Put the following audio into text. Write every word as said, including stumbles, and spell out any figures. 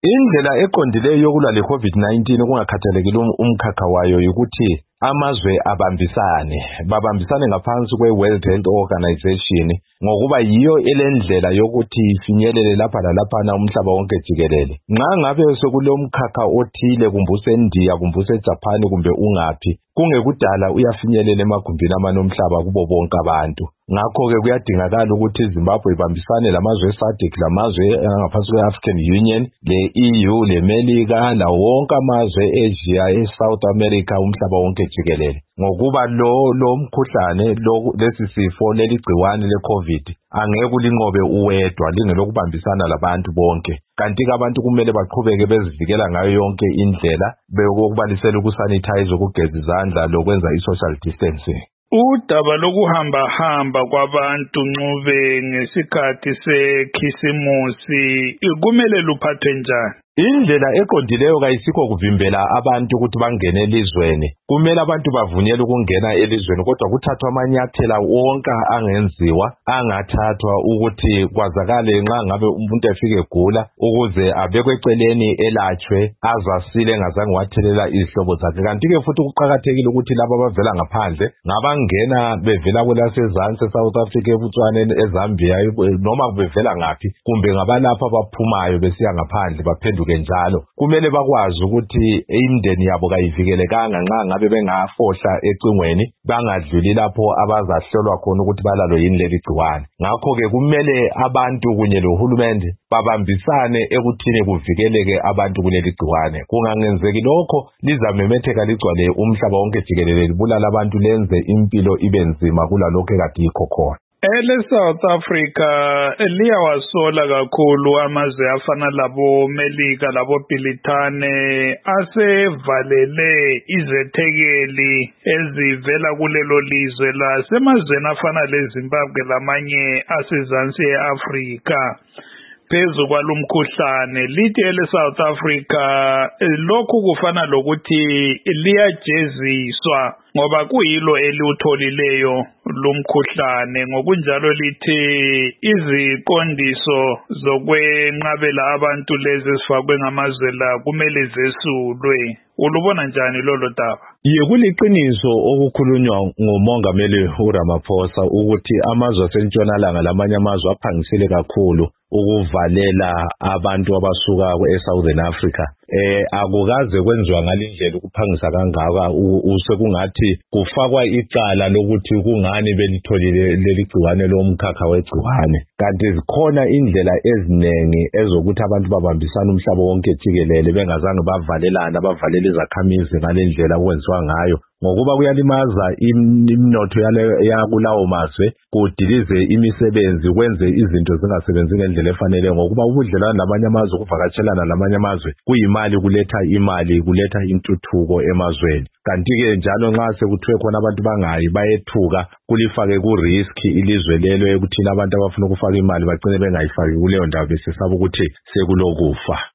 Indlela eqondileyo yokulwa le COVID nineteen kungakhathalekile umkhakha wayo ukuthi amazwe abambisane babambisane ngaphansi kwe-World Health Organization ngokuba yiyo elendlela yokuthi ifinyelele lapha lalaphana umhlaba wonke jikelele. Nxa ngabe sekulomkhakha othile kumbe useNdiya kumbe useJapan kumbe ungaphi kungekudala uyafinyelela emagumbini amanye omhlaba kubo bonke abantu. Ngakho-ke kuyadingakala ukuthi iZimbabwe ibambisane lamazwe e-SADC lamazwe angaphansi kwe-African Union, le-E U, le-Melika, lawo wonke amazwe e-Asia, e-South America, umhlaba wonke jikelele. Ngokuba lo lo mkhuhlane lesi sifo leli gciwane le-COVID angeke ulinqobe uwedwa, lingelokubambisana labantu bonke. Kanti-ke abantu kumele baqhubeke bezivikela ngayo yonke indlela bekubalisela ukusanitize, ukugeza izandla lokwenza i-social distancing. Udaba lokuhamba hamba kwabantu ncube ngesikhathi sekhisimusi kumele luphathwe njani? Indlela eqondileyo kayisikho kuvimbela abantu ukuthi bangene elizweni. Kumele abantu bavunyelwe ukungena elizweni kodwa kuthathwa amanyathela wonke angenziwa angathathwa ukuthi kwazakale nxa ngabe umuntu efike egula ukuze abekwe eceleni elatshwe azasile engazange wathelela izihlobo zakhe. Kanti-ke futhi kuqakathekile ukuthi laba abavela ngaphandle ngabangena bevela kwelasezansi eSouth Africa, eBotswana, eZambia noma bevela ngaphi kumbe ngabalapha abaphumayo besiya ngaphandle baphenduke njalo, kumele bakwazi ukuthi imindeni yabo kayivikelekanga nxa ngabe bengafohla ecingweni bangadluli lapho abazahlolwa khona ukuthi balalo yini leli gciwane. Ngakho-ke kumele abantu kunye lohulumende babambisane ekuthini kuvikeleke abantu kuleli gciwane. Kungangenzeki lokho lizamemetheka ligcwale umhlaba wonke jikelele libulala abantu lenze impilo ibe nzima kulalokho ekade yikho khona. Ele South Africa liyawasola kakhulu amazwe afana labo Melika labo Bhilithane asevalele izethekeli ezivela kulelo lizwe lasemazweni afana leZimbabwe lamanye asezansi eAfrika. Phezu kwalumkhuhlane lithi ele South Africa lokhu kufana lokuthi liyajeziswa ngoba kuyilo eliutholileyo lumkhuhlane. Ngokunjalo lithi iziqondiso zokwenqabela abantu lezi ezifakwe ngamazwe la kumele zesulwe. Ulubona njani lolo daba? Ye kuliqiniso okukhulunywa ngumongameli uRamaphosa ukuthi amazwe asentshonalanga lamanye amazwe aphangisile kakhulu ukuvalela abantu abasuka eSouthern Africa. Eh akukaze kwenziwa ngalindlela ukuphangisa kangaka, usekungathi kufakwa icala lokuthi kungani belitholile leli gciwane lomkhakha wegciwane. Kanti zikhona indlela ezinengi ezokuthi abantu babambisana umhlaba wonke jikelele bengazange bavalelana bavalele izakhamizi ngalendlela okwenziwa ngayo, ngokuba kuyalimaza iminotho yakulawo mazwe, kudilize imisebenzi, kwenze izinto zingasebenzi ngendlela efanele, ngokuba ubudlelwano namanye amazwe, ukuvakatshelana namanye amazwe kuyimali, kuletha imali, kuletha intuthuko emazweni. Kanti-ke njalo nxa sekuthiwe khona abantu bangayi bayethuka kulifake ku-risk ilizwe lelo ekuthini abantu abafuna ukufaka imali bagcine bengayifaki kuleyo ndawo besesaba ukuthi sekulokufa.